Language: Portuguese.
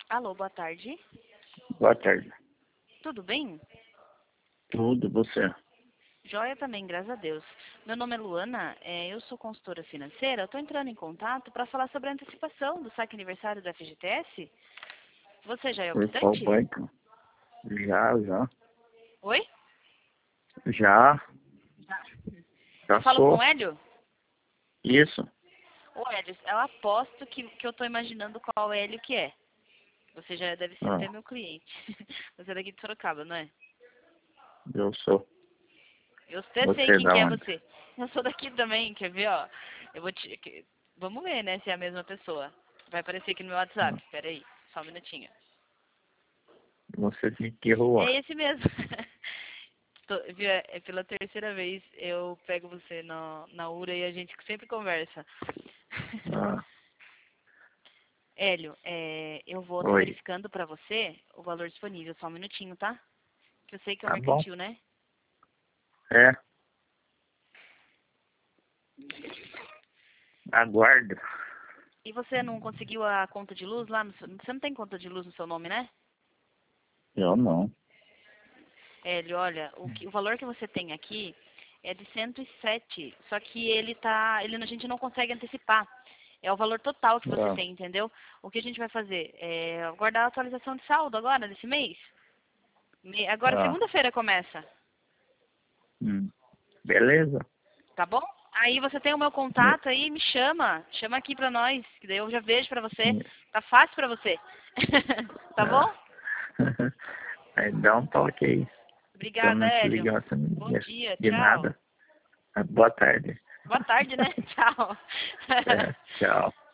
Alô, boa tarde. Boa tarde. Tudo bem? Tudo, você? Joia também, graças a Deus. Meu nome é Luana, eu sou consultora financeira. Eu estou entrando em contato para falar sobre a antecipação do saque aniversário do FGTS. Você já é Por qual optante? banco? Já. Oi? Já Eu falo com sou. o Hélio? Isso. Ô, Hélio, eu aposto que eu estou imaginando qual Hélio que é. Você já deve ser Ah, até meu cliente. Você é daqui de Sorocaba, não é? eu sou. Eu até sei Você é quem da que é onde? você. Eu sou daqui também, quer ver, ó? Eu vou te... Vamos ver, né, se é a mesma pessoa. Vai aparecer aqui no meu WhatsApp. Pera aí, só um minutinho. Você de que rua? É esse mesmo. Viu, é pela terceira vez eu pego você na URA e a gente sempre conversa. Ah, Hélio, eu vou estar oi. verificando pra você o valor disponível. Só um minutinho, tá? Que eu sei que é o Tá bom? mercantil, né? É. Aguardo. E você não conseguiu a conta de luz lá? Você não tem conta de luz no seu nome, né? Eu não. Hélio, olha, o valor que você tem aqui é de 107, só que a gente não consegue antecipar. É o valor total que você Ah, tem, entendeu? O que a gente vai fazer? É aguardar a atualização de saldo agora, desse mês. Agora, ah. segunda-feira começa, Hum. Beleza. tá bom? Aí você tem o meu contato aí, me chama aqui pra nós, que daí eu já vejo pra você. Tá fácil pra você. Tá bom? Ah. Aí dá um toque aí. Se eu Obrigada, não te Hélio. ligar, você me Bom liga. dia, De tchau. nada. Boa tarde. Boa tarde, né? Tchau. É, tchau.